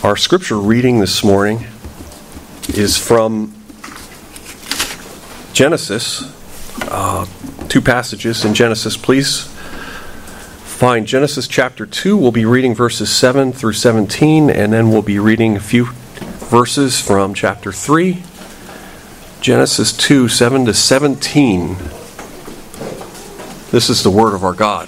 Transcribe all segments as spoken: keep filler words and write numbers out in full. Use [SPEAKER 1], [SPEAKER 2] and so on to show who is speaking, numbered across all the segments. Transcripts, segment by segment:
[SPEAKER 1] Our scripture reading this morning is from Genesis, uh, two passages in Genesis. Please find Genesis chapter two. We'll be reading verses seven through seventeen, and then we'll be reading a few verses from chapter three. Genesis two, seven to seventeen. This is the word of our God.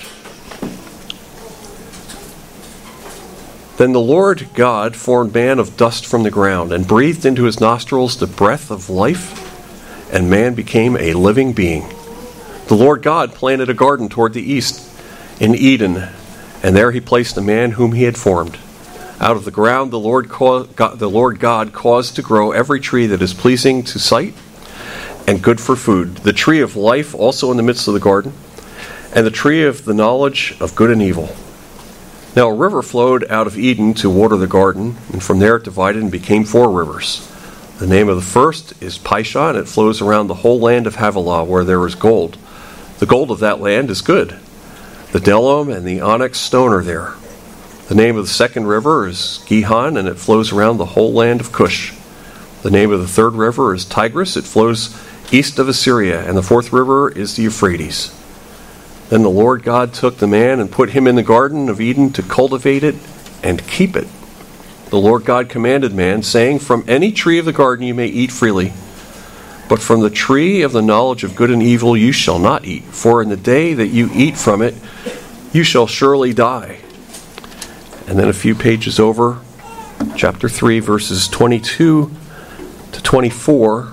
[SPEAKER 1] Then the Lord God formed man of dust from the ground, and breathed into his nostrils the breath of life, and man became a living being. The Lord God planted a garden toward the east in Eden, and there he placed the man whom he had formed. Out of the ground the Lord, co- God, the Lord God caused to grow every tree that is pleasing to sight and good for food, the tree of life also in the midst of the garden, and the tree of the knowledge of good and evil. Now a river flowed out of Eden to water the garden, and from there it divided and became four rivers. The name of the first is Pishon, and it flows around the whole land of Havilah, where there is gold. The gold of that land is good. The bdellium and the onyx stone are there. The name of the second river is Gihon, and it flows around the whole land of Cush. The name of the third river is Tigris. It flows east of Assyria, and the fourth river is the Euphrates. Then the Lord God took the man and put him in the garden of Eden to cultivate it and keep it. The Lord God commanded man, saying, "From any tree of the garden you may eat freely, but from the tree of the knowledge of good and evil you shall not eat, for in the day that you eat from it you shall surely die." And then a few pages over, chapter three, verses twenty-two to twenty-four.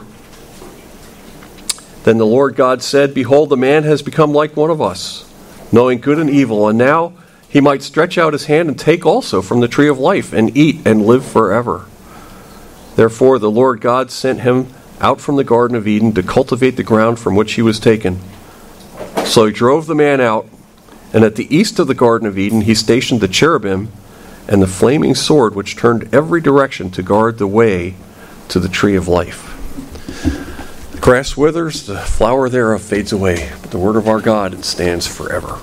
[SPEAKER 1] Then the Lord God said, "Behold, the man has become like one of us, knowing good and evil, and now he might stretch out his hand and take also from the tree of life and eat and live forever." Therefore the Lord God sent him out from the Garden of Eden to cultivate the ground from which he was taken. So he drove the man out, and at the east of the Garden of Eden he stationed the cherubim and the flaming sword which turned every direction to guard the way to the tree of life. The grass withers, the flower thereof fades away, but the word of our God, it stands forever.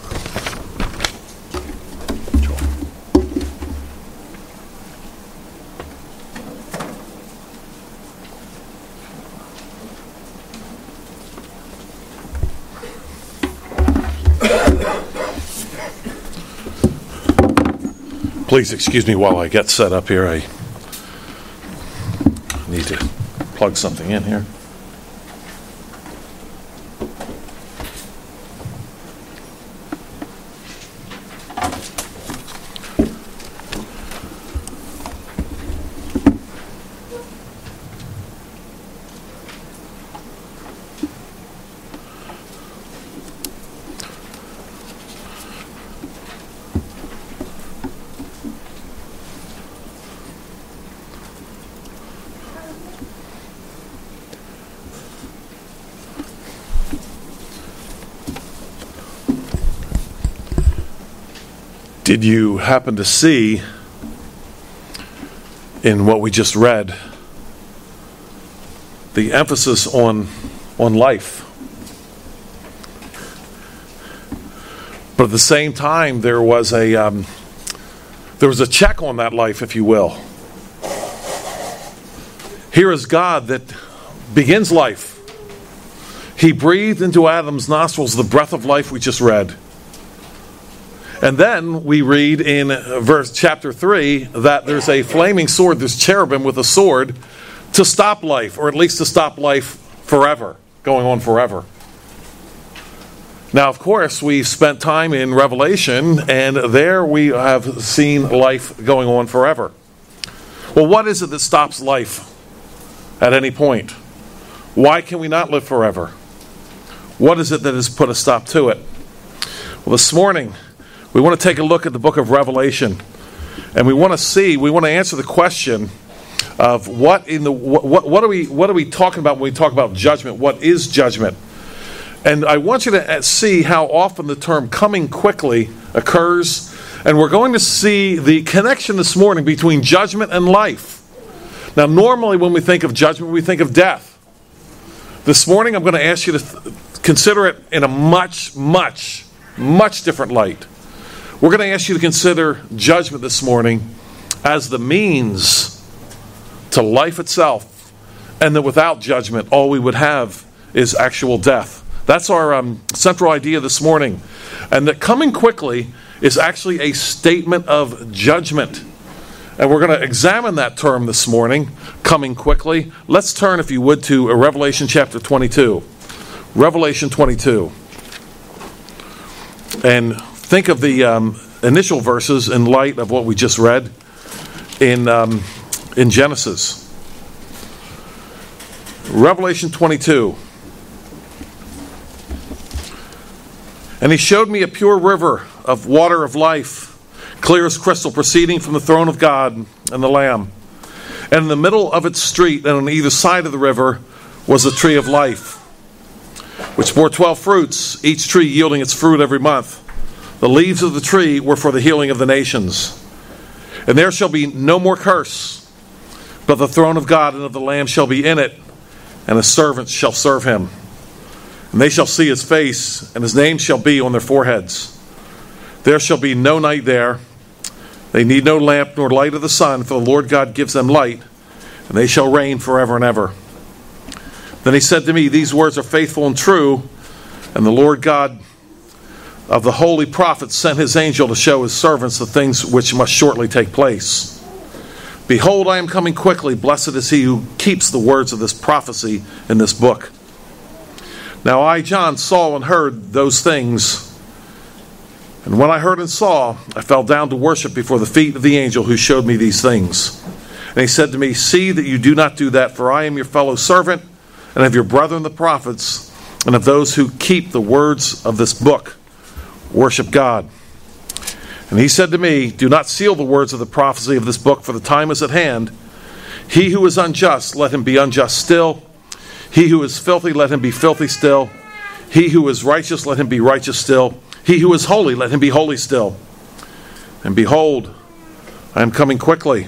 [SPEAKER 2] Please excuse me while I get set up here. I need to plug something in here. Did you happen to see in what we just read the emphasis on on life? But at the same time, there was a um, there was a check on that life, if you will. Here is God that begins life. He breathed into Adam's nostrils the breath of life we just read. And then we read in verse chapter three that there's a flaming sword, there's cherubim with a sword to stop life, or at least to stop life forever, going on forever. Now, of course, we spent time in Revelation, and there we have seen life going on forever. Well, what is it that stops life at any point? Why can we not live forever? What is it that has put a stop to it? Well, this morning, we want to take a look at the book of Revelation, and we want to see, we want to answer the question of what in the what what are we what are we talking about when we talk about judgment? What is judgment? And I want you to see how often the term "coming quickly" occurs, and we're going to see the connection this morning between judgment and life. Now, normally when we think of judgment, we think of death. This morning, I'm going to ask you to th- consider it in a much, much, much different light. We're going to ask you to consider judgment this morning as the means to life itself, and that without judgment, all we would have is actual death. That's our um, central idea this morning. And that coming quickly is actually a statement of judgment. And we're going to examine that term this morning, coming quickly. Let's turn, if you would, to Revelation chapter twenty-two. Revelation twenty-two. And think of the um, initial verses in light of what we just read in, um, in Genesis. Revelation twenty-two. And he showed me a pure river of water of life, clear as crystal, proceeding from the throne of God and the Lamb. And in the middle of its street, and on either side of the river, was the tree of life, which bore twelve fruits, each tree yielding its fruit every month. The leaves of the tree were for the healing of the nations. And there shall be no more curse, but the throne of God and of the Lamb shall be in it, and his servants shall serve him. And they shall see his face, and his name shall be on their foreheads. There shall be no night there. They need no lamp nor light of the sun, for the Lord God gives them light, and they shall reign forever and ever. Then he said to me, these words are faithful and true, and the Lord God of the holy prophets sent his angel to show his servants the things which must shortly take place. Behold, I am coming quickly. Blessed is he who keeps the words of this prophecy in this book. Now I, John, saw and heard those things. And when I heard and saw, I fell down to worship before the feet of the angel who showed me these things. And he said to me, see that you do not do that, for I am your fellow servant, and of your brethren the prophets, and of those who keep the words of this book. Worship God. And he said to me, do not seal the words of the prophecy of this book, for the time is at hand. He who is unjust, let him be unjust still. He who is filthy, let him be filthy still. He who is righteous, let him be righteous still. He who is holy, let him be holy still. And behold, I am coming quickly.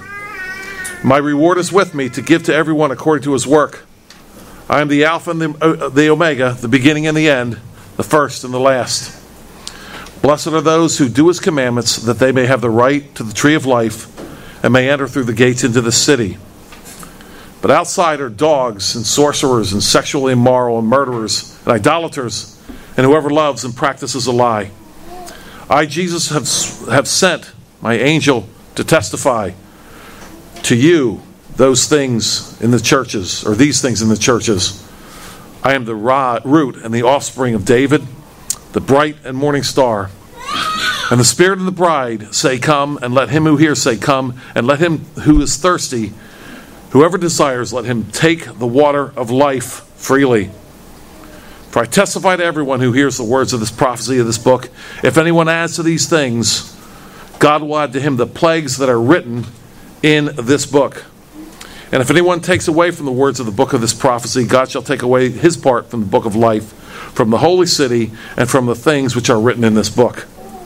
[SPEAKER 2] My reward is with me to give to everyone according to his work. I am the Alpha and the, the Omega, the beginning and the end, the first and the last. Blessed are those who do his commandments, that they may have the right to the tree of life, and may enter through the gates into the city. But outside are dogs and sorcerers and sexually immoral and murderers and idolaters and whoever loves and practices a lie. I, Jesus, have, have sent my angel to testify to you those things in the churches, or these things in the churches. I am the root and the offspring of David, the bright and morning star. And the Spirit and the bride say, come, and let him who hears say, come, and let him who is thirsty, whoever desires, let him take the water of life freely. For I testify to everyone who hears the words of this prophecy of this book, if anyone adds to these things, God will add to him the plagues that are written in this book. And if anyone takes away from the words of the book of this prophecy, God shall take away his part from the book of life, from the holy city, and from the things which are written in this book.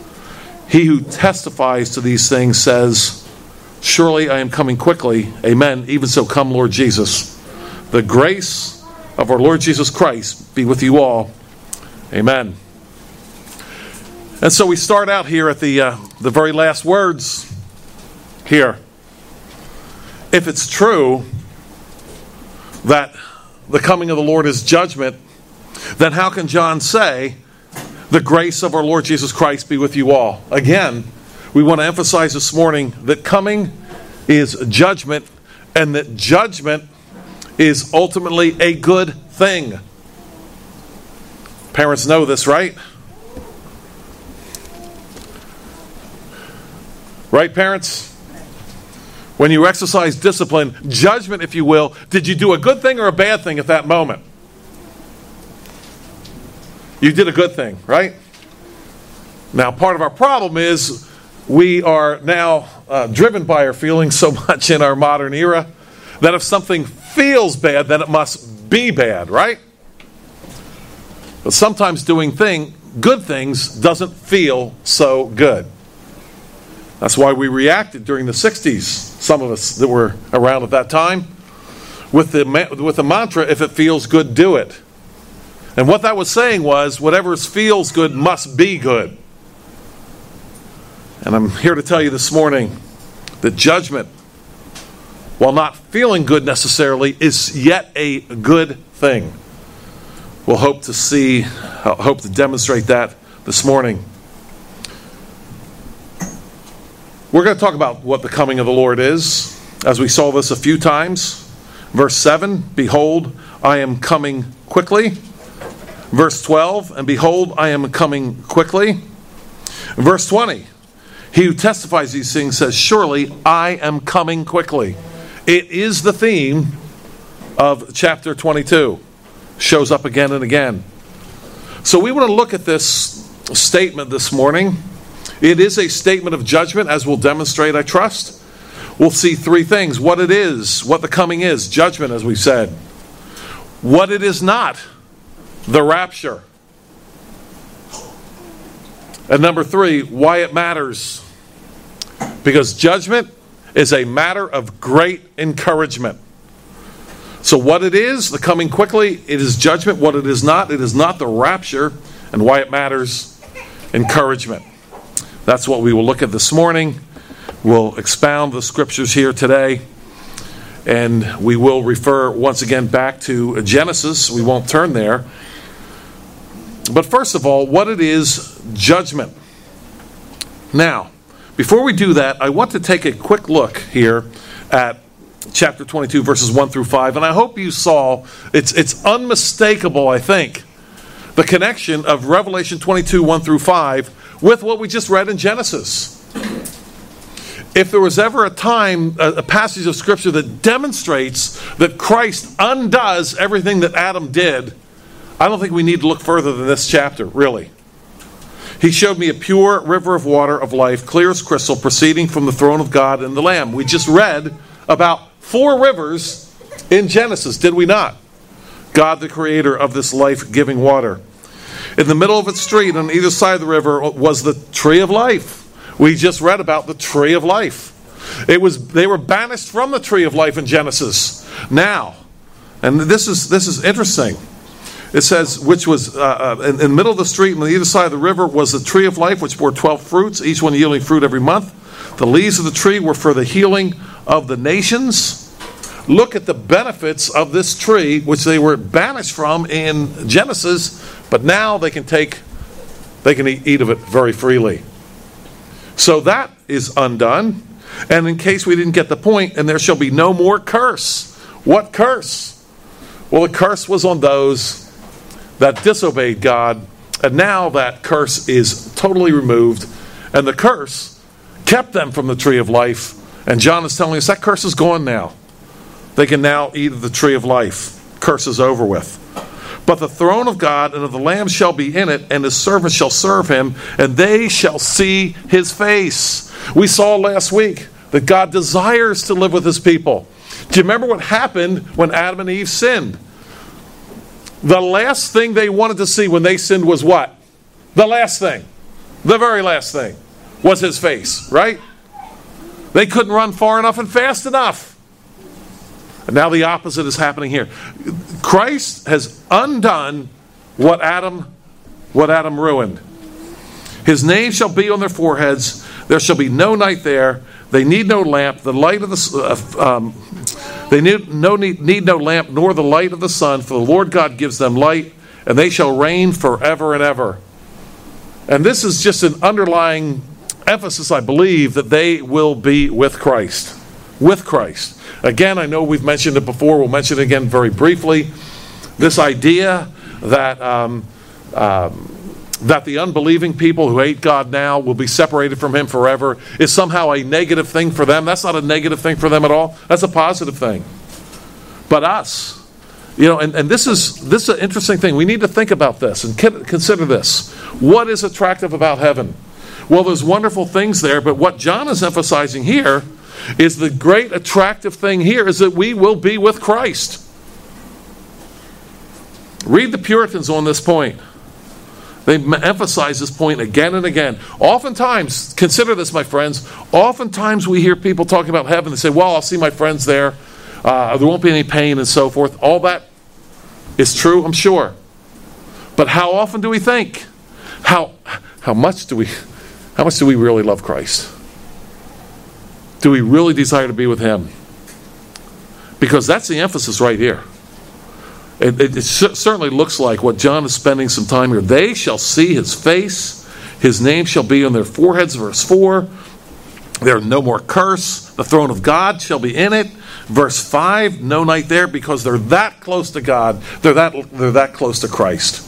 [SPEAKER 2] He who testifies to these things says, surely I am coming quickly. Amen. Even so, come, Lord Jesus. The grace of our Lord Jesus Christ be with you all. Amen. And so we start out here at the uh, the very last words here. If it's true that the coming of the Lord is judgment, then how can John say, the grace of our Lord Jesus Christ be with you all? Again, we want to emphasize this morning that coming is judgment, and that judgment is ultimately a good thing. Parents know this, right? Right, parents? When you exercise discipline, judgment, if you will, did you do a good thing or a bad thing at that moment? You did a good thing, right? Now, part of our problem is we are now uh, driven by our feelings so much in our modern era that if something feels bad, then it must be bad, right? But sometimes doing thing, good things doesn't feel so good. That's why we reacted during the sixties, some of us that were around at that time, with the, with the mantra, if it feels good, do it. And what that was saying was, whatever feels good must be good. And I'm here to tell you this morning, that judgment, while not feeling good necessarily, is yet a good thing. We'll hope to see, hope to demonstrate that this morning. We're going to talk about what the coming of the Lord is, as we saw this a few times. Verse seven, behold, I am coming quickly. Verse twelve, and behold, I am coming quickly. Verse twenty, he who testifies these things says, surely I am coming quickly. It is the theme of chapter twenty-two. Shows up again and again. So we want to look at this statement this morning. It is a statement of judgment, as we'll demonstrate, I trust. We'll see three things. What it is, what the coming is, judgment, as we said. What it is not, the rapture. And number three, why it matters. Because judgment is a matter of great encouragement. So what it is, the coming quickly, it is judgment. What it is not, it is not the rapture. And why it matters, encouragement. That's what we will look at this morning. We'll expound the scriptures here today. And we will refer once again back to Genesis. We won't turn there. But first of all, what it is, judgment. Now, before we do that, I want to take a quick look here at chapter twenty-two, verses one through five. And I hope you saw, it's, it's unmistakable, I think, the connection of Revelation twenty-two, one through five, with what we just read in Genesis. If there was ever a time, a, a passage of Scripture that demonstrates that Christ undoes everything that Adam did, I don't think we need to look further than this chapter, really. He showed me a pure river of water of life, clear as crystal, proceeding from the throne of God and the Lamb. We just read about four rivers in Genesis, did we not? God, the creator of this life-giving water. In the middle of its street, on either side of the river, was the tree of life. We just read about the tree of life. It was they were banished from the tree of life in Genesis. Now, and this is this is interesting. It says, which was uh, in, in the middle of the street, and on either side of the river was the tree of life, which bore twelve fruits, each one yielding fruit every month. The leaves of the tree were for the healing of the nations. Look at the benefits of this tree, which they were banished from in Genesis, but now they can take, they can eat of it very freely. So that is undone. And in case we didn't get the point, and there shall be no more curse. What curse? Well, the curse was on those that disobeyed God, and now that curse is totally removed, and the curse kept them from the tree of life. And John is telling us that curse is gone now. They can now eat of the tree of life. Curse is over with. But the throne of God and of the Lamb shall be in it, and his servants shall serve him, and they shall see his face. We saw last week that God desires to live with his people. Do you remember what happened when Adam and Eve sinned? The last thing they wanted to see when they sinned was what? The last thing. The very last thing was his face, right? They couldn't run far enough and fast enough. And now the opposite is happening here. Christ has undone what Adam, what Adam ruined. His name shall be on their foreheads. There shall be no night there. They need no lamp. The light of the uh, um, they need no need, need no lamp nor the light of the sun. For the Lord God gives them light, and they shall reign forever and ever. And this is just an underlying emphasis, I believe, that they will be with Christ. With Christ. Again, I know we've mentioned it before. We'll mention it again very briefly. This idea that um, um, that the unbelieving people who hate God now will be separated from him forever is somehow a negative thing for them. That's not a negative thing for them at all. That's a positive thing. But us, you know, and, and this is this is an interesting thing. We need to think about this and consider this. What is attractive about heaven? Well, there's wonderful things there, but what John is emphasizing here is the great attractive thing here is that we will be with Christ. Read the Puritans on this point. They emphasize this point again and again. Oftentimes, consider this, my friends, oftentimes we hear people talking about heaven and say, well, I'll see my friends there. Uh, there won't be any pain and so forth. All that is true, I'm sure. But how often do we think? How how much do we how much do we really love Christ? do we really desire to be with him? Because that's the emphasis right here. It, it, it certainly looks like what John is spending some time here. They shall see his face. His name shall be on their foreheads, verse four. There no more curse. The throne of God shall be in it. Verse five, no night there, because they're that close to God. They're that, they're that close to Christ.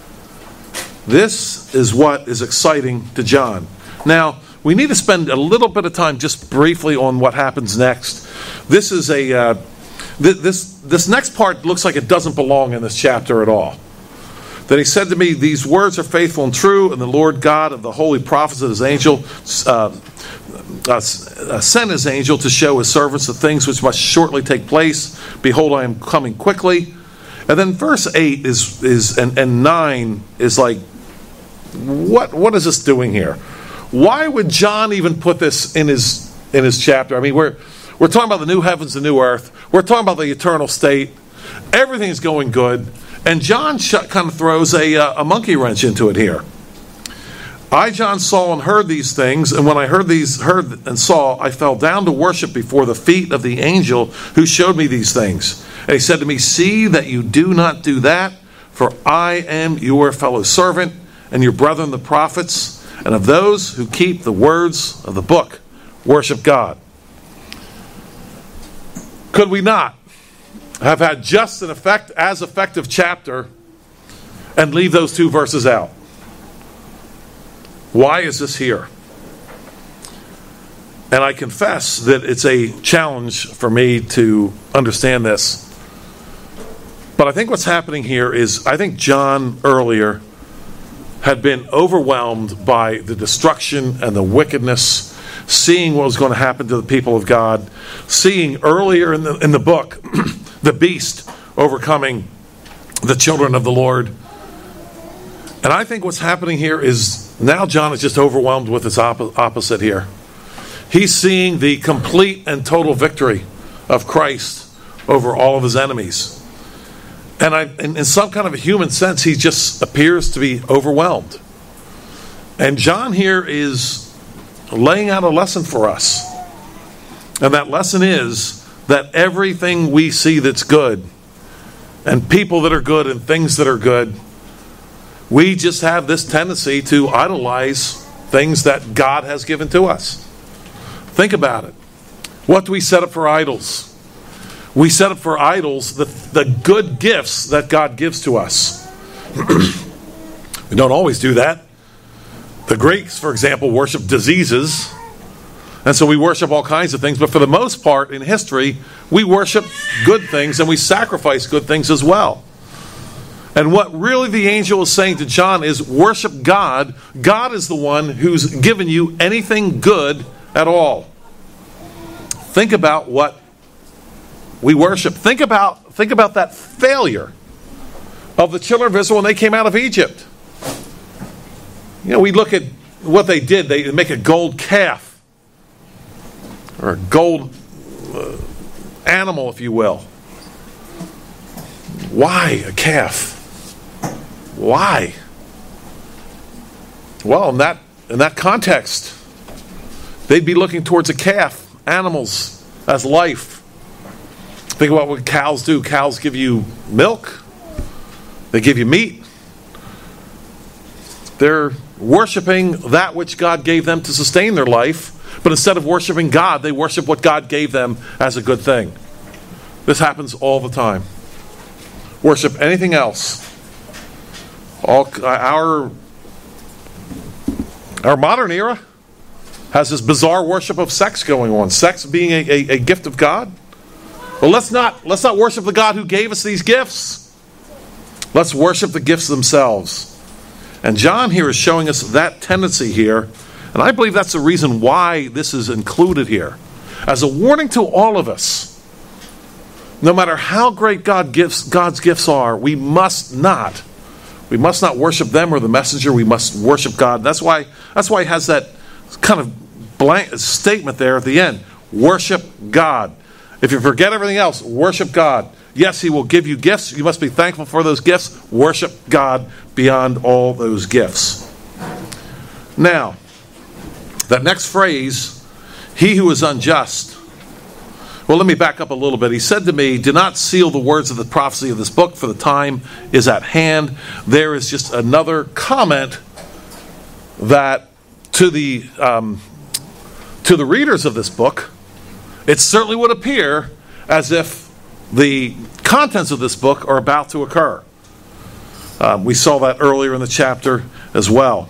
[SPEAKER 2] This is what is exciting to John. Now, we need to spend a little bit of time just briefly on what happens next. This is a uh, th- this this next part looks like it doesn't belong in this chapter at all. Then he said to me, these words are faithful and true, and the Lord God of the holy prophets of his angel uh, uh, sent his angel to show his servants the things which must shortly take place. Behold, I am coming quickly. And then verse eight is is and, and nine is like, what what is this doing here? Why would John even put this in his in his chapter? I mean, we're we're talking about the new heavens, the new earth. We're talking about the eternal state. Everything's going good, and John sh- kind of throws a uh, a monkey wrench into it here. I, John, saw and heard these things, and when I heard these, heard and saw, I fell down to worship before the feet of the angel who showed me these things. And he said to me, see that you do not do that, for I am your fellow servant and your brethren the prophets, and of those who keep the words of the book. Worship God. Could we not have had just an effect as effective chapter and leave those two verses out? Why is this here? And I confess that it's a challenge for me to understand this. But I think what's happening here is, I think John earlier had been overwhelmed by the destruction and the wickedness, seeing what was going to happen to the people of God, seeing earlier in the in the book the beast overcoming the children of the Lord. And I think what's happening here is now John is just overwhelmed with its op- opposite here. He's seeing the complete and total victory of Christ over all of his enemies. And I, in, in some kind of a human sense, he just appears to be overwhelmed. And John here is laying out a lesson for us. And that lesson is that everything we see that's good, and people that are good, and things that are good, we just have this tendency to idolize things that God has given to us. Think about it. What do we set up for idols? We set up for idols the, the good gifts that God gives to us. We don't always do that. The Greeks, for example, worship diseases. And so we worship all kinds of things. But for the most part in history, we worship good things and we sacrifice good things as well. And what really the angel is saying to John is worship God. God is the one who's given you anything good at all. Think about what we worship. Think about, think about that failure of the children of Israel when they came out of Egypt. You know, we look at what they did. They make a gold calf, or a gold uh, animal, if you will. Why a calf? Why? Well, in that in that context, they'd be looking towards a calf, animals as life. Think about what cows do. Cows give you milk. They give you meat. They're worshiping that which God gave them to sustain their life, but instead of worshiping God, they worship what God gave them as a good thing. This happens all the time. Worship anything else. All our our modern era has this bizarre worship of sex going on. Sex being a, a, a gift of God. Well, let's not let's not worship the God who gave us these gifts. Let's worship the gifts themselves. And John here is showing us that tendency here, and I believe that's the reason why this is included here, as a warning to all of us. No matter how great God gives, God's gifts are, we must not, we must not worship them or the messenger. We must worship God. That's why, that's why he has that kind of blank statement there at the end. Worship God. If you forget everything else, worship God. Yes, he will give you gifts. You must be thankful for those gifts. Worship God beyond all those gifts. Now, that next phrase he who is unjust. Well, let me back up a little bit. He said to me, do not seal the words of the prophecy of this book, for the time is at hand. There is just another comment that to the um, to the readers of this book, it certainly would appear as if the contents of this book are about to occur. Um, we saw that earlier in the chapter as well.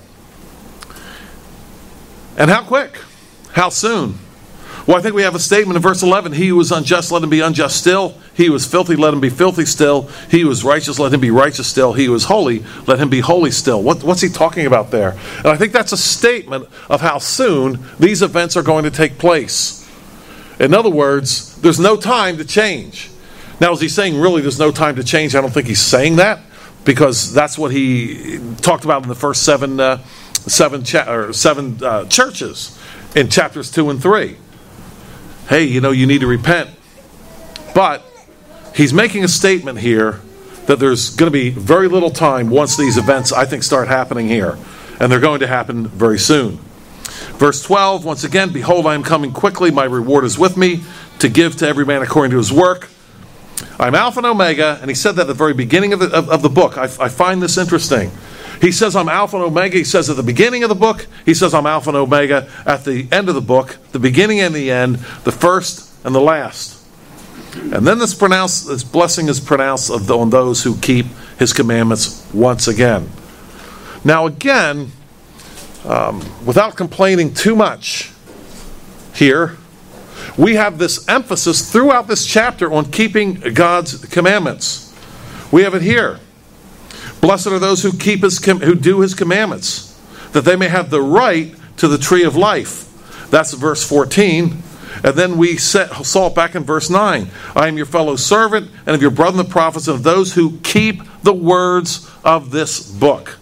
[SPEAKER 2] And how quick? How soon? Well, I think we have a statement in verse eleven. He who is unjust, let him be unjust still. He who is filthy, let him be filthy still. He who is righteous, let him be righteous still. He who is holy, let him be holy still. What, what's he talking about there? And I think that's a statement of how soon these events are going to take place. In other words, there's no time to change. Now, is he saying really there's no time to change? I don't think he's saying that, because that's what he talked about in the first seven, uh, seven, cha- or seven uh, churches in chapters two and three. Hey, you know, you need to repent. But he's making a statement here that there's going to be very little time once these events, I think, start happening here. And they're going to happen very soon. Verse twelve, once again, behold, I am coming quickly. My reward is with me to give to every man according to his work. I'm Alpha and Omega. And he said that at the very beginning of the, of, of the book. I, I find this interesting. He says I'm Alpha and Omega. He says at the beginning of the book. He says I'm Alpha and Omega at the end of the book. The beginning and the end. The first and the last. And then this, pronounced, this blessing is pronounced of the, on those who keep his commandments once again. Now again, um, without complaining too much here, we have this emphasis throughout this chapter on keeping God's commandments. We have it here. Blessed are those who keep his who do his commandments, that they may have the right to the tree of life. That's verse fourteen. And then we set, saw it back in verse nine. I am your fellow servant, and of your brethren the prophets, and of those who keep the words of this book.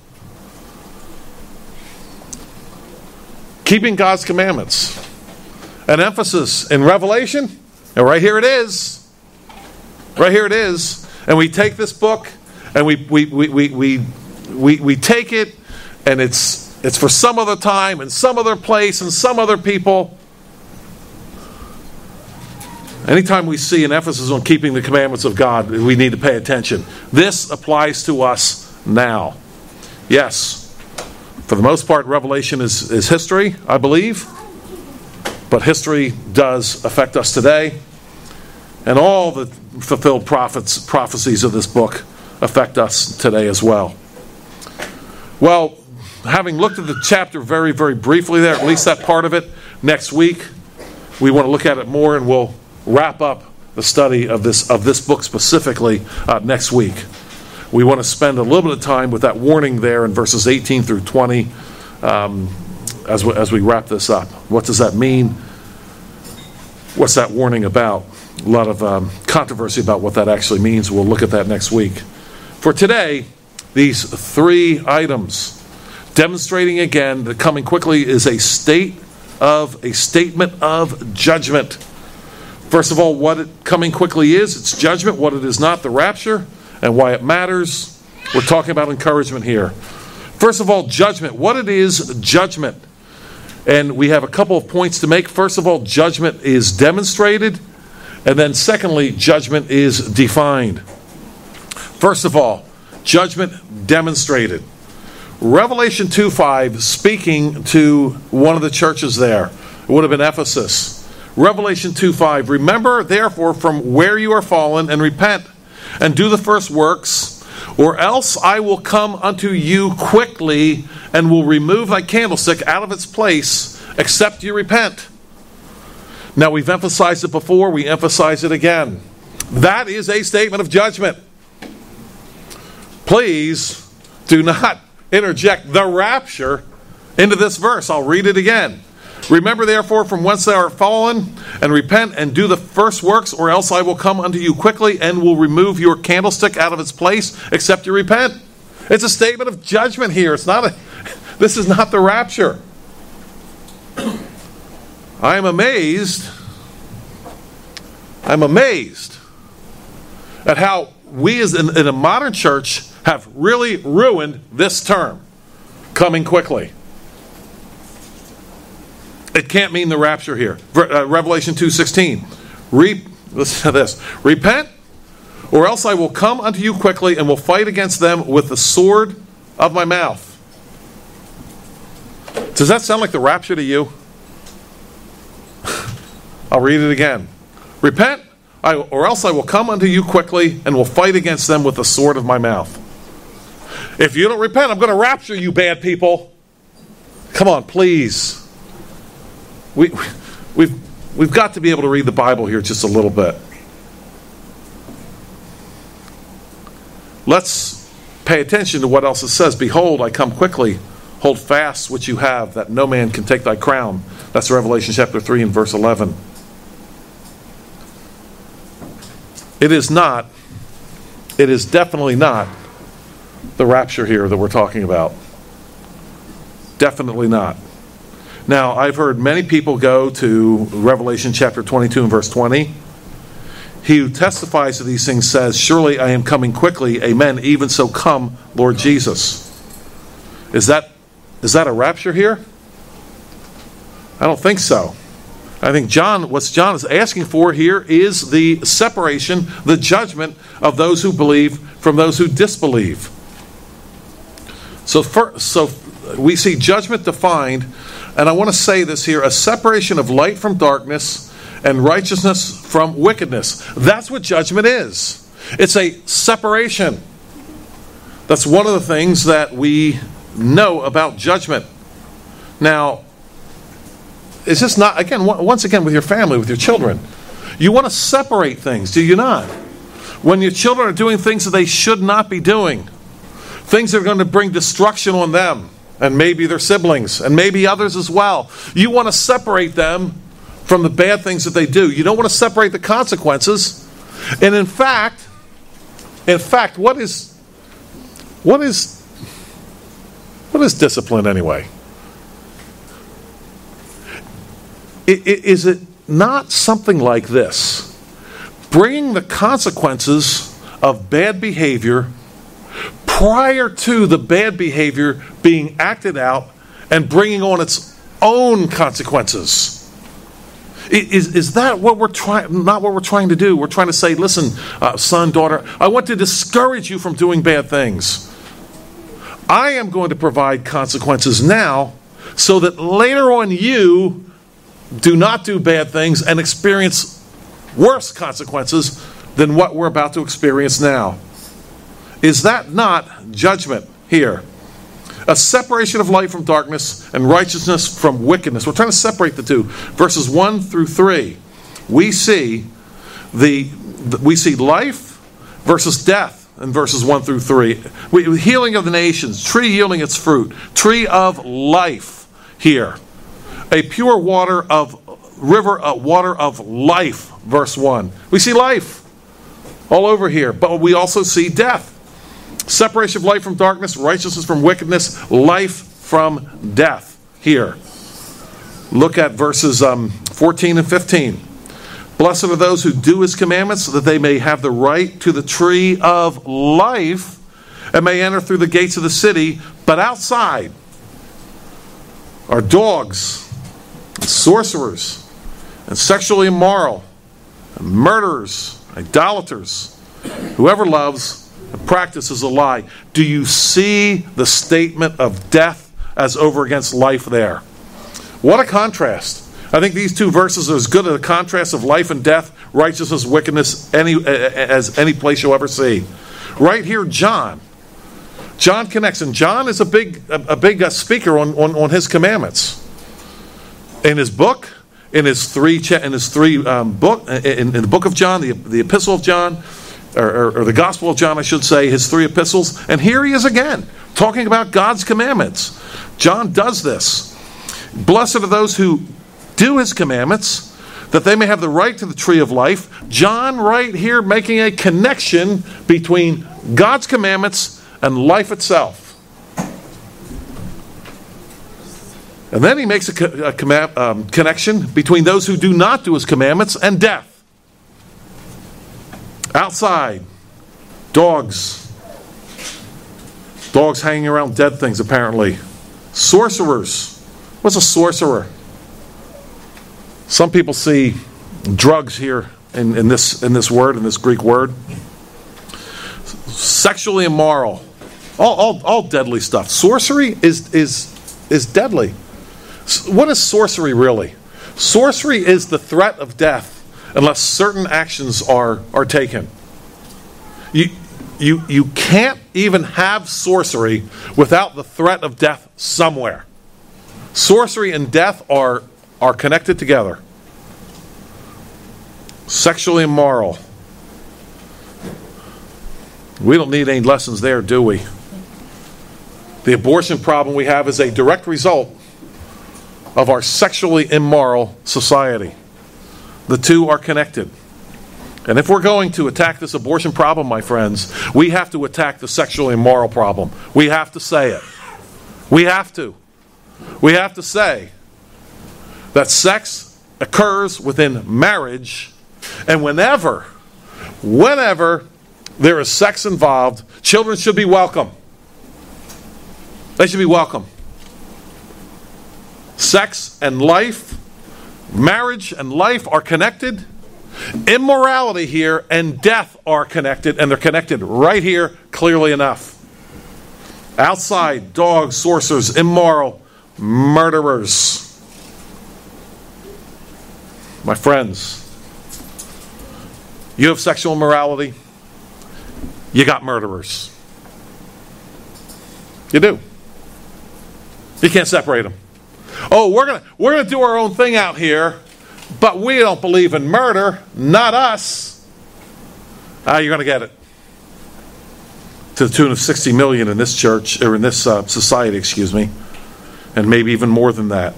[SPEAKER 2] Keeping God's commandments. An emphasis in Revelation, and right here it is. Right here it is. And we take this book, and we we we we we, we, we take it, and it's it's for some other time, and some other place, and some other people. Anytime we see an emphasis on keeping the commandments of God, we need to pay attention. This applies to us now. Yes, for the most part, Revelation is, is history, I believe. But history does affect us today. And all the fulfilled prophets, prophecies of this book affect us today as well. Well, having looked at the chapter very, very briefly there, at least that part of it, next week we want to look at it more, and we'll wrap up the study of this of this book specifically uh, next week. We want to spend a little bit of time with that warning there in verses eighteen through twenty um, as, we, as we wrap this up. What does that mean? What's that warning about? A lot of um, controversy about what that actually means. We'll look at that next week. For today, these three items, demonstrating again that coming quickly is a state of a statement of judgment. First of all, what it coming quickly is, it's judgment. What it is not, the rapture, and why it matters. We're talking about encouragement here. First of all, judgment. What it is, judgment. And we have a couple of points to make. First of all, judgment is demonstrated. And then secondly, judgment is defined. First of all, judgment demonstrated. Revelation two five, speaking to one of the churches there. It would have been Ephesus. Revelation two five, remember therefore from where you are fallen, and repent, and do the first works, or else I will come unto you quickly, and will remove thy candlestick out of its place, except you repent. Now, we've emphasized it before, we emphasize it again. That is a statement of judgment. Please do not interject the rapture into this verse. I'll read it again. Remember therefore from whence thou art fallen, and repent, and do the first works, or else I will come unto you quickly, and will remove your candlestick out of its place, except you repent. It's a statement of judgment here. It's not a, this is not the rapture. I am amazed, I'm amazed at how we as in, in a modern church have really ruined this term, coming quickly. It can't mean the rapture here. Uh, Revelation two sixteen. Re- listen to this. Repent, or else I will come unto you quickly and will fight against them with the sword of my mouth. Does that sound like the rapture to you? I'll read it again. Repent, I, or else I will come unto you quickly and will fight against them with the sword of my mouth. If you don't repent, I'm going to rapture you, bad people. Come on, please. We, we've, we've got to be able to read the Bible here just a little bit. Let's pay attention to what else it says. Behold, I come quickly. Hold fast what you have, that no man can take thy crown. That's Revelation chapter three and verse eleven. It is not, it is definitely not the rapture here that we're talking about. Definitely not. Now, I've heard many people go to Revelation chapter twenty-two and verse twenty. He who testifies to these things says, surely I am coming quickly. Amen. Even so come, Lord Jesus. Is that, is that a rapture here? I don't think so. I think John, what John is asking for here is the separation, the judgment of those who believe from those who disbelieve. So, for, so we see judgment defined, and I want to say this here, a separation of light from darkness and righteousness from wickedness. That's what judgment is. It's a separation. That's one of the things that we know about judgment. Now, it's just not, again, once again, with your family, with your children. You want to separate things, do you not? When your children are doing things that they should not be doing, things that are going to bring destruction on them, and maybe their siblings, and maybe others as well. You want to separate them from the bad things that they do. You don't want to separate the consequences. And in fact, in fact, what is, what is, what is discipline anyway? Is it not something like this? Bringing the consequences of bad behavior prior to the bad behavior being acted out and bringing on its own consequences. Is, is that what we're trying, not what we're trying to do? We're trying to say, listen, uh, son, daughter, I want to discourage you from doing bad things. I am going to provide consequences now so that later on you do not do bad things and experience worse consequences than what we're about to experience now. Is that not judgment here? A separation of light from darkness and righteousness from wickedness. We're trying to separate the two. Verses one through three, we see the we see life versus death in verses one through three. We, healing of the nations, tree yielding its fruit, tree of life here. A pure water of river, a water of life, verse one. We see life all over here, but we also see death. Separation of light from darkness, righteousness from wickedness, life from death here. Look at verses um, fourteen and fifteen. Blessed are those who do his commandments, so that they may have the right to the tree of life and may enter through the gates of the city. But outside are dogs, and sorcerers, and sexually immoral, and murderers, idolaters, whoever loves and practices a lie. Do you see the statement of death as over against life there? What a contrast. I think these two verses are as good at a contrast of life and death, righteousness, wickedness, any as any place you'll ever see. Right here, John. John connects, and John is a big a, a big uh, speaker on, on, on his commandments. In his book, in his three cha- in his three um, book in, in the book of John, the the epistle of John, or, or, or the gospel of John, I should say, his three epistles, and here he is again talking about God's commandments. John does this. Blessed are those who do his commandments, that they may have the right to the tree of life. John right here making a connection between God's commandments and life itself. And then he makes a, co- a com- um, connection between those who do not do his commandments and death. Outside, dogs. Dogs hanging around dead things, apparently. Sorcerers. What's a sorcerer? Some people see drugs here in, in this in this word, in this Greek word. Sexually immoral. All, all, all deadly stuff. Sorcery is, is, is deadly. What is sorcery really? Sorcery is the threat of death unless certain actions are, are taken. You, you, you can't even have sorcery without the threat of death somewhere. Sorcery and death are, are connected together. Sexually immoral. We don't need any lessons there, do we? The abortion problem we have is a direct result of our sexually immoral society. The two are connected. And if we're going to attack this abortion problem, my friends, we have to attack the sexually immoral problem. We have to say it. We have to. We have to say that sex occurs within marriage, and whenever, whenever there is sex involved, children should be welcome. They should be welcome. Sex and life, marriage and life are connected. Immorality here and death are connected, and they're connected right here clearly enough. Outside, dogs, sorcerers, immoral, murderers. My friends, you have sexual immorality, you got murderers. You do. You can't separate them. Oh, we're gonna we're gonna do our own thing out here, but we don't believe in murder. Not us. Ah, you're gonna get it. To the tune of sixty million in this church, or in this uh, society, excuse me, and maybe even more than that.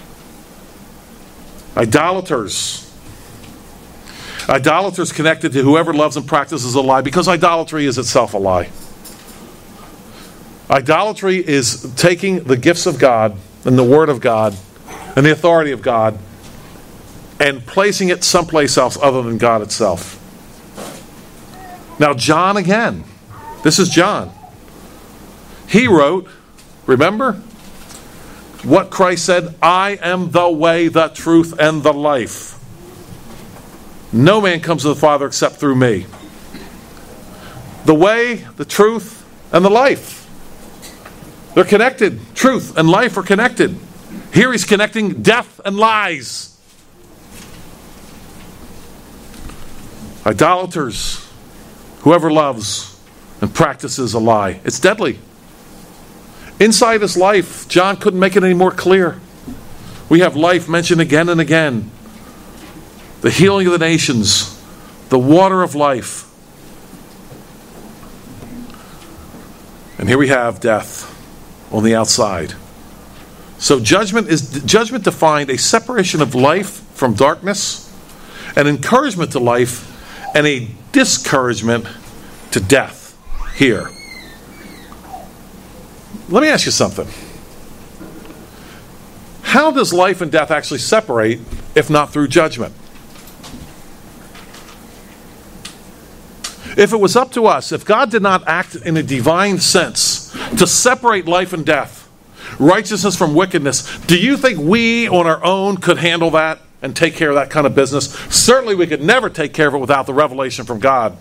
[SPEAKER 2] Idolaters. Idolaters connected to whoever loves and practices a lie, because idolatry is itself a lie. Idolatry is taking the gifts of God and the Word of God and the authority of God and placing it someplace else other than God itself. Now, John again. This is John. He wrote, remember, what Christ said, I am the way, the truth, and the life. No man comes to the Father except through me. The way, the truth, and the life. They're connected. Truth and life are connected. Here he's connecting death and lies. Idolaters, whoever loves and practices a lie. It's deadly. Inside his life, John couldn't make it any more clear. We have life mentioned again and again. The healing of the nations, the water of life. And here we have death on the outside. So judgment is judgment defined a separation of life from darkness, an encouragement to life, and a discouragement to death here. Let me ask you something. How does life and death actually separate if not through judgment? If it was up to us, if God did not act in a divine sense to separate life and death, righteousness from wickedness, do you think we on our own could handle that and take care of that kind of business? Certainly we could never take care of it without the revelation from God.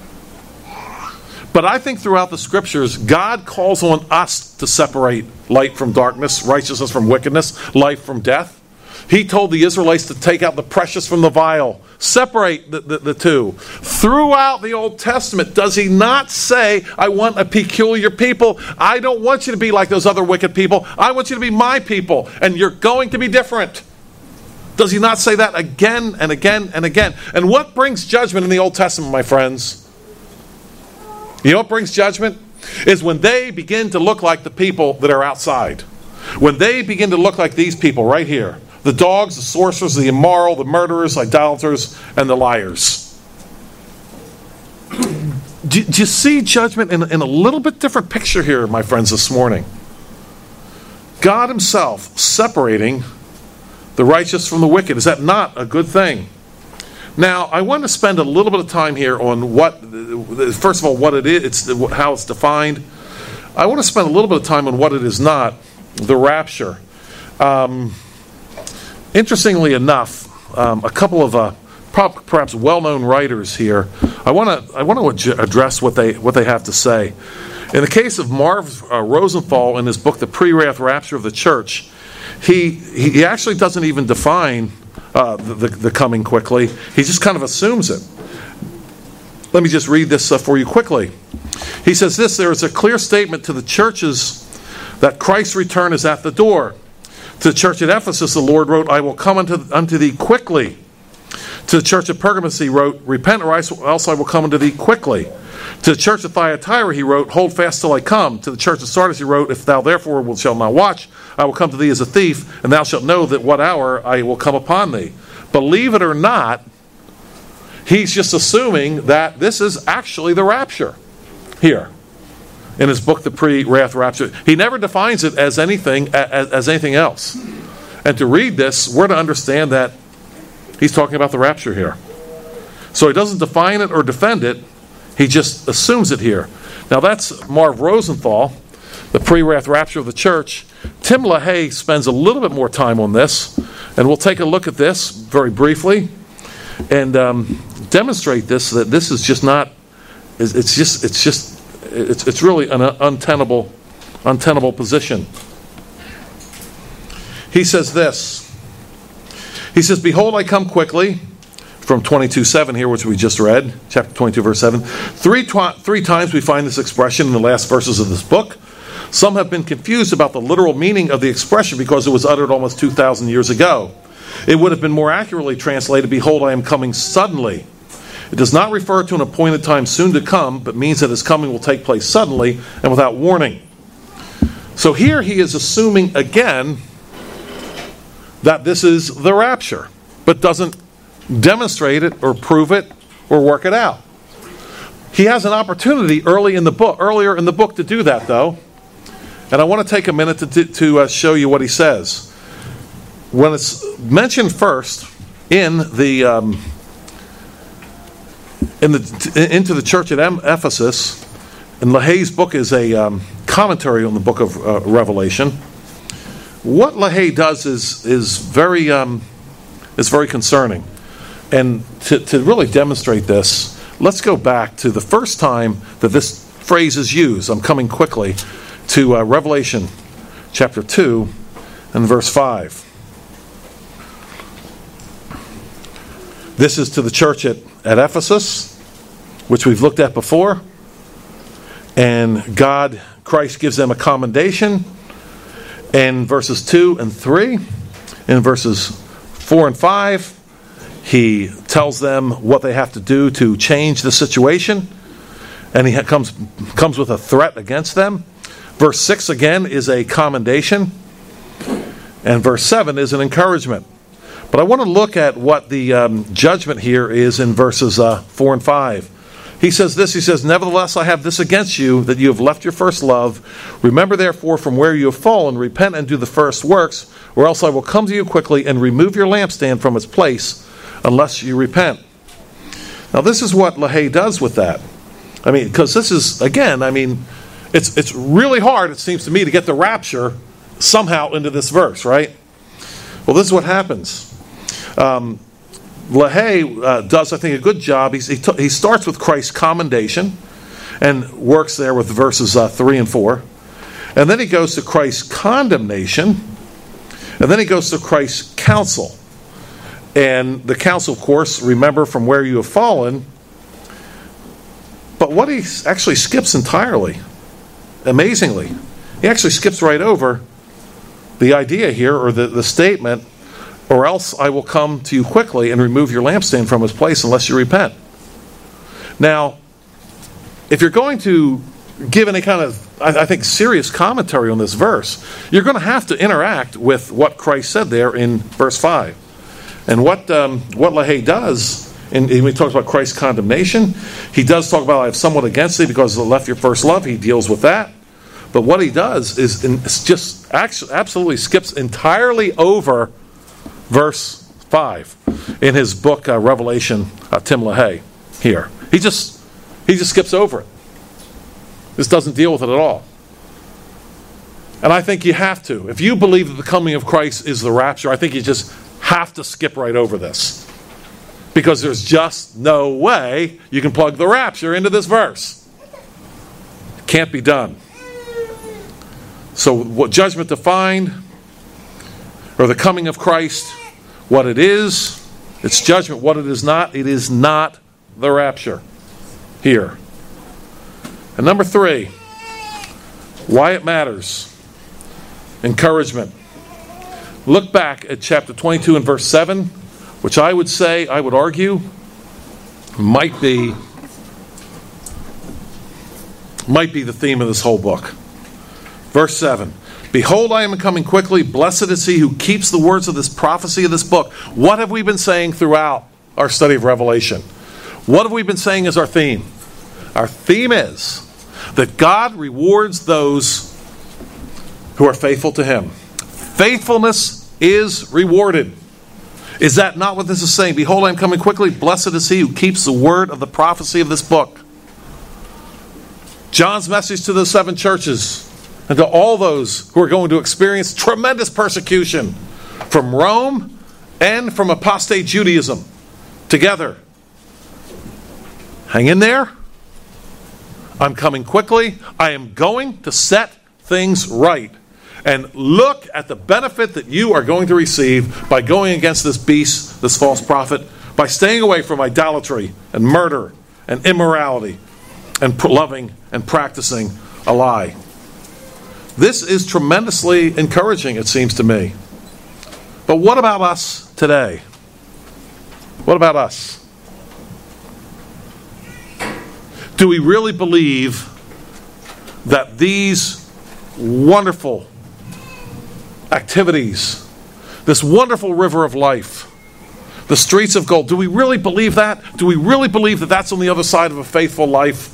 [SPEAKER 2] But I think throughout the Scriptures, God calls on us to separate light from darkness, righteousness from wickedness, life from death. He told the Israelites to take out the precious from the vile. Separate the, the, the two. Throughout the Old Testament, does he not say, I want a peculiar people. I don't want you to be like those other wicked people. I want you to be my people. And you're going to be different. Does he not say that again and again and again? And what brings judgment in the Old Testament, my friends? You know what brings judgment? Is when they begin to look like the people that are outside. When they begin to look like these people right here. The dogs, the sorcerers, the immoral, the murderers, idolaters, and the liars. Do, do you see judgment in, in a little bit different picture here, my friends, this morning? God himself separating the righteous from the wicked. Is that not a good thing? Now, I want to spend a little bit of time here on what, first of all, what it is, it's, how it's defined. I want to spend a little bit of time on what it is not, the rapture. Um... Interestingly enough, um, a couple of uh, perhaps well-known writers here. I want to I want to address what they what they have to say. In the case of Marv uh, Rosenthal, in his book *The Pre-Wrath Rapture of the Church*, he he actually doesn't even define uh, the, the the coming quickly. He just kind of assumes it. Let me just read this uh, for you quickly. He says this: there is a clear statement to the churches that Christ's return is at the door. To the church at Ephesus, the Lord wrote, "I will come unto, unto thee quickly." To the church at Pergamos, he wrote, "Repent, or else I will come unto thee quickly." To the church at Thyatira, he wrote, "Hold fast till I come." To the church at Sardis, he wrote, "If thou therefore shalt not watch, I will come to thee as a thief, and thou shalt know that what hour I will come upon thee." Believe it or not, he's just assuming that this is actually the rapture here in his book, The Pre-Wrath Rapture. He never defines it as anything as, as anything else. And to read this, we're to understand that he's talking about the rapture here. So he doesn't define it or defend it. He just assumes it here. Now that's Marv Rosenthal, The Pre-Wrath Rapture of the Church. Tim LaHaye spends a little bit more time on this, and we'll take a look at this very briefly and um, demonstrate this, that this is just not, it's just, it's just, it's it's really an untenable, untenable position. He says this. He says, "Behold, I come quickly," from twenty-two seven here, which we just read, chapter twenty-two, verse seven. Three, tw- three times we find this expression in the last verses of this book. Some have been confused about the literal meaning of the expression because it was uttered almost two thousand years ago. It would have been more accurately translated, "Behold, I am coming suddenly." It does not refer to an appointed time soon to come, but means that his coming will take place suddenly and without warning. So here he is assuming again that this is the rapture, but doesn't demonstrate it or prove it or work it out. He has an opportunity early in the book, earlier in the book to do that, though. And I want to take a minute to, to uh, show you what he says. When it's mentioned first in the um, in the into the church at Ephesus, and LaHaye's book is a um, commentary on the book of uh, Revelation. What LaHaye does is is very um, is very concerning, and to, to really demonstrate this, let's go back to the first time that this phrase is used. "I'm coming quickly," to uh, Revelation chapter two and verse five. This is to the church at, at Ephesus, which we've looked at before. And God, Christ gives them a commendation in verses two and three. In verses four and five, he tells them what they have to do to change the situation. And he comes, comes with a threat against them. Verse six, again, is a commendation. And verse seven is an encouragement. But I want to look at what the um, judgment here is in verses uh, four and five. He says this, he says, "Nevertheless, I have this against you, that you have left your first love. Remember, therefore, from where you have fallen, repent and do the first works, or else I will come to you quickly and remove your lampstand from its place, unless you repent." Now, this is what LaHaye does with that. I mean, because this is, again, I mean, it's it's really hard, it seems to me, to get the rapture somehow into this verse, right? Well, this is what happens. Um, LaHaye uh, does, I think, a good job. He's, he, t- he starts with Christ's commendation and works there with verses uh, three and four. And then he goes to Christ's condemnation. And then he goes to Christ's counsel. And the counsel, of course, remember from where you have fallen. But what he actually skips entirely, amazingly, he actually skips right over the idea here, or the, the statement, "Or else I will come to you quickly and remove your lampstand from its place unless you repent." Now, if you're going to give any kind of, I, I think, serious commentary on this verse, you're going to have to interact with what Christ said there in verse five. And what um, what LaHaye does, and when he talks about Christ's condemnation, he does talk about, "I have somewhat against thee because you left your first love." He deals with that. But what he does is in, just actually, absolutely skips entirely over verse five in his book uh, Revelation, uh, Tim LaHaye here. He just he just skips over it. This doesn't deal with it at all. And I think you have to. If you believe that the coming of Christ is the rapture, I think you just have to skip right over this. Because there's just no way you can plug the rapture into this verse. It can't be done. So what judgment defined, or the coming of Christ, what it is, it's judgment. What it is not, it is not the rapture here. And number three, why it matters. Encouragement. Look back at chapter twenty-two and verse seven, which I would say, I would argue, might be, might be the theme of this whole book. Verse seven. Behold, I am coming quickly. Blessed is he who keeps the words of this prophecy of this book. What have we been saying throughout our study of Revelation? What have we been saying is our theme? Our theme is that God rewards those who are faithful to him. Faithfulness is rewarded. Is that not what this is saying? Behold, I am coming quickly. Blessed is he who keeps the word of the prophecy of this book. John's message to the seven churches and to all those who are going to experience tremendous persecution from Rome and from apostate Judaism together. Hang in there. I'm coming quickly. I am going to set things right. And look at the benefit that you are going to receive by going against this beast, this false prophet, by staying away from idolatry and murder and immorality and loving and practicing a lie. This is tremendously encouraging, it seems to me. But what about us today? What about us? Do we really believe that these wonderful activities, this wonderful river of life, the streets of gold, do we really believe that? Do we really believe that that's on the other side of a faithful life?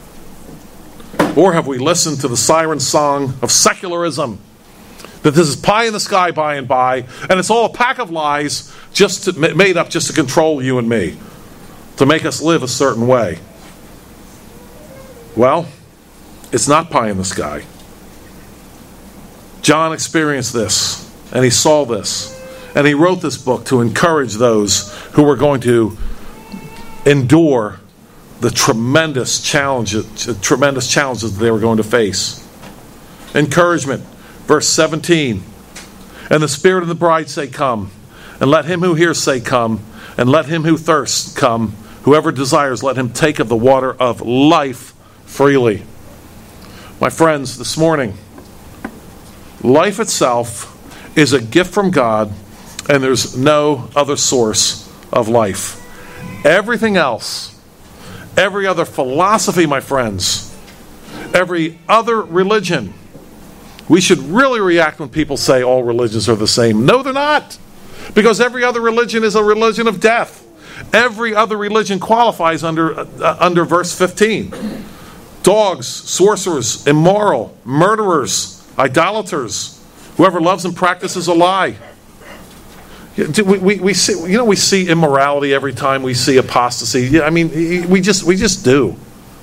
[SPEAKER 2] Or have we listened to the siren song of secularism, that this is pie in the sky by and by, and it's all a pack of lies just to, made up just to control you and me, to make us live a certain way? Well, it's not pie in the sky. John experienced this, and he saw this, and he wrote this book to encourage those who were going to endure the tremendous challenges, tremendous challenges they were going to face. Encouragement, verse seventeen. And the Spirit and the bride say, come. And let him who hears say, come. And let him who thirsts come. Whoever desires, let him take of the water of life freely. My friends, this morning, life itself is a gift from God, and there's no other source of life. Everything else, every other philosophy, my friends, every other religion, we should really react when people say all religions are the same. No, they're not. Because every other religion is a religion of death. Every other religion qualifies under, uh, under verse fifteen. Dogs, sorcerers, immoral, murderers, idolaters, whoever loves and practices a lie. We, we, we see, you know, we see immorality every time we see apostasy. I mean, we just we just do.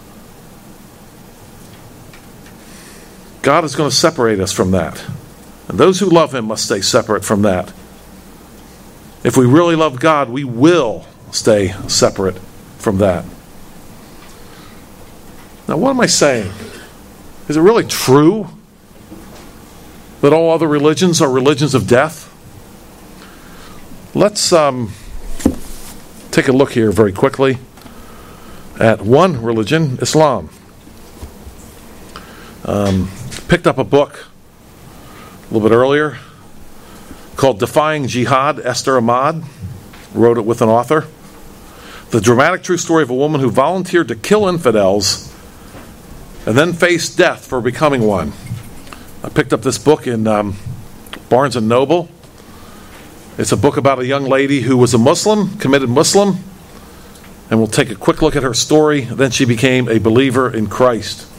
[SPEAKER 2] God is going to separate us from that. And those who love him must stay separate from that. If we really love God, we will stay separate from that. Now, what am I saying? Is it really true that all other religions are religions of death? Let's um, take a look here very quickly at one religion, Islam. Um, picked up a book a little bit earlier called Defying Jihad. Esther Ahmad wrote it with an author. The dramatic true story of a woman who volunteered to kill infidels and then faced death for becoming one. I picked up this book in um, Barnes and Noble. It's a book about a young lady who was a Muslim, committed Muslim, and we'll take a quick look at her story. Then she became a believer in Christ.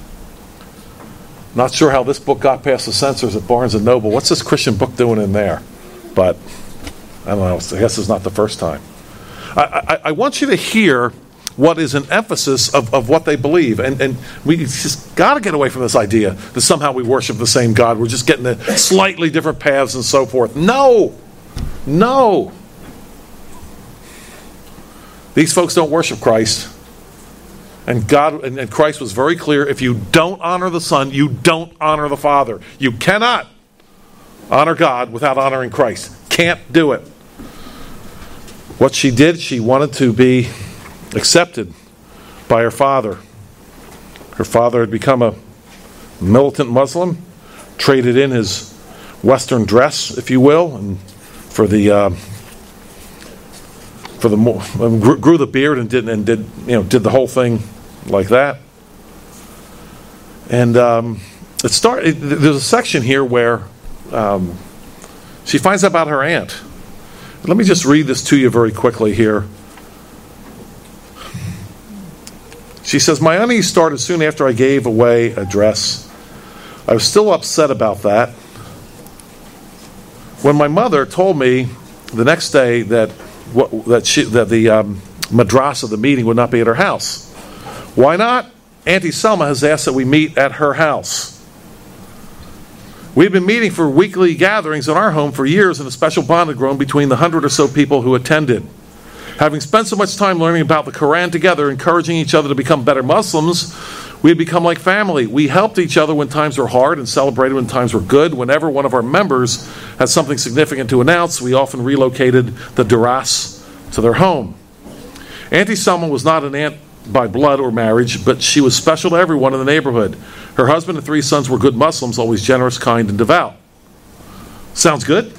[SPEAKER 2] Not sure how this book got past the censors at Barnes and Noble. What's this Christian book doing in there? But I don't know. I guess it's not the first time. I, I, I want you to hear what is an emphasis of, of what they believe. And, and we just got to get away from this idea that somehow we worship the same God. We're just getting the slightly different paths and so forth. No! No. These folks don't worship Christ. And God and, and Christ was very clear, if you don't honor the Son, you don't honor the Father. You cannot honor God without honoring Christ. Can't do it. What she did, she wanted to be accepted by her father. Her father had become a militant Muslim, traded in his Western dress, if you will, and for the uh, for the um, grew, grew the beard and did and did you know did the whole thing like that. And um, it started. There's a section here where um, she finds out about her aunt. Let me just read this to you very quickly here. She says, my unease started soon after I gave away a dress. I was still upset about that. When my mother told me the next day that what, that, she, that the um, madrasa, the meeting, would not be at her house. Why not? Auntie Selma has asked that we meet at her house. We've been meeting for weekly gatherings in our home for years, and a special bond had grown between the hundred or so people who attended. Having spent so much time learning about the Quran together, encouraging each other to become better Muslims, we had become like family. We helped each other when times were hard and celebrated when times were good. Whenever one of our members had something significant to announce, we often relocated the duras to their home. Auntie Selma was not an aunt by blood or marriage, but she was special to everyone in the neighborhood. Her husband and three sons were good Muslims, always generous, kind, and devout. Sounds good?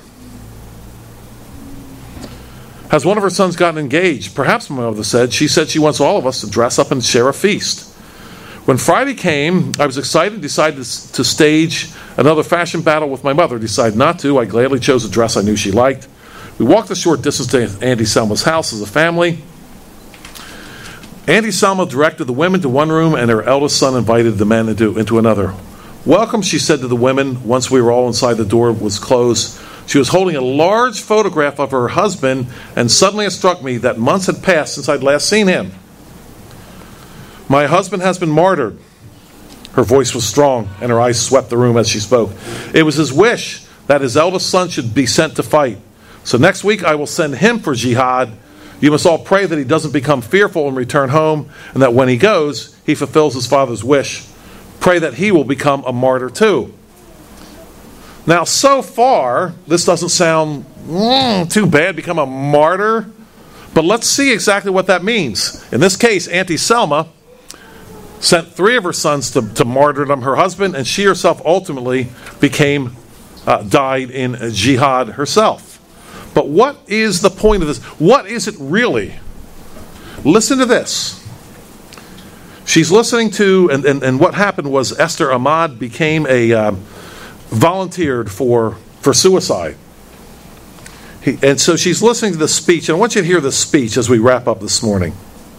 [SPEAKER 2] Has one of her sons gotten engaged? Perhaps, my mother said. She said she wants all of us to dress up and share a feast. When Friday came, I was excited and decided to stage another fashion battle with my mother. Decided not to. I gladly chose a dress I knew she liked. We walked a short distance to Auntie Selma's house as a family. Auntie Selma directed the women to one room, and her eldest son invited the men into, into another. Welcome, she said to the women, once we were all inside the door was closed. She was holding a large photograph of her husband, and suddenly it struck me that months had passed since I'd last seen him. My husband has been martyred. Her voice was strong, and her eyes swept the room as she spoke. It was his wish that his eldest son should be sent to fight. So next week I will send him for jihad. You must all pray that he doesn't become fearful and return home, and that when he goes, he fulfills his father's wish. Pray that he will become a martyr too. Now, so far, this doesn't sound mm, too bad, become a martyr. But let's see exactly what that means. In this case, Auntie Selma sent three of her sons to, to martyrdom, her husband, and she herself ultimately became, uh, died in jihad herself. But what is the point of this? What is it really? Listen to this. She's listening to, and, and, and what happened was Esther Ahmad became a, um, volunteered for, for suicide. He, and so she's listening to the speech, and I want you to hear the speech as we wrap up this morning.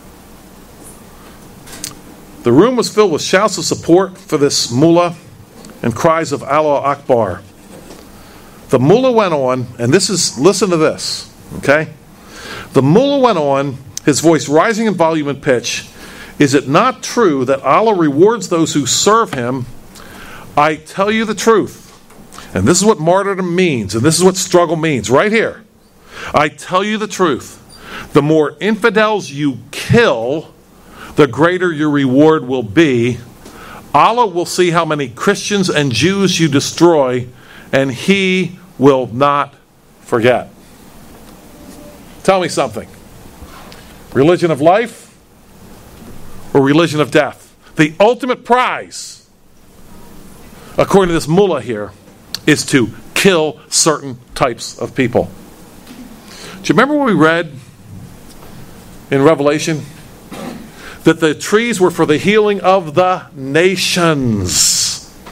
[SPEAKER 2] The room was filled with shouts of support for this mullah and cries of Allah Akbar. The mullah went on, and this is, listen to this, okay? The mullah went on, his voice rising in volume and pitch. Is it not true that Allah rewards those who serve him? I tell you the truth. And this is what martyrdom means, and this is what struggle means, right here. I tell you the truth. The more infidels you kill, the greater your reward will be. Allah will see how many Christians and Jews you destroy, and he will not forget. Tell me something. Religion of life or religion of death? The ultimate prize, according to this mullah here, is to kill certain types of people. Do you remember what we read in Revelation? That the trees were for the healing of the nations.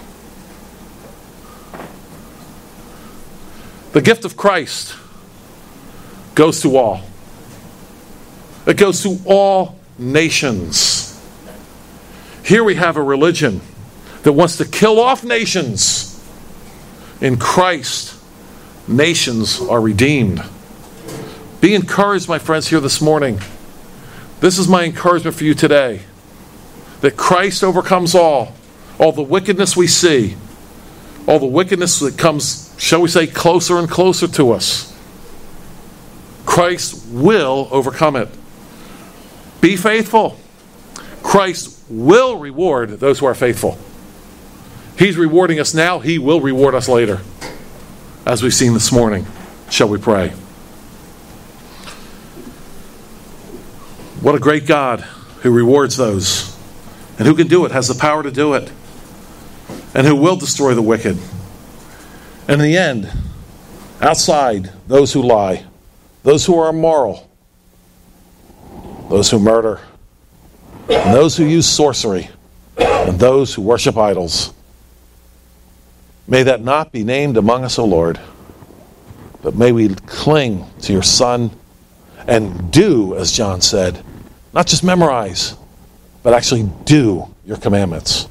[SPEAKER 2] The gift of Christ goes to all. It goes to all nations. Here we have a religion that wants to kill off nations. In Christ, nations are redeemed. Be encouraged, my friends, here this morning. This is my encouragement for you today. That Christ overcomes all. All the wickedness we see. All the wickedness that comes, shall we say, closer and closer to us. Christ will overcome it. Be faithful. Christ will reward those who are faithful. He's rewarding us now. He will reward us later, as we've seen this morning. Shall we pray? What a great God who rewards those, and who can do it, has the power to do it, and who will destroy the wicked. And in the end, outside, those who lie, those who are immoral, those who murder, and those who use sorcery, and those who worship idols. May that not be named among us, O Lord, but may we cling to your Son and do, as John said, not just memorize, but actually do your commandments.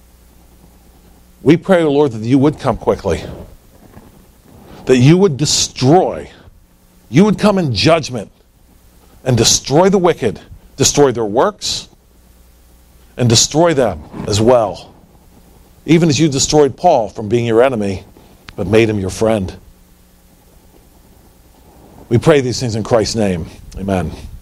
[SPEAKER 2] We pray, O Lord, that you would come quickly, that you would destroy, you would come in judgment and destroy the wicked, destroy their works, and destroy them as well, even as you destroyed Paul from being your enemy, but made him your friend. We pray these things in Christ's name. Amen.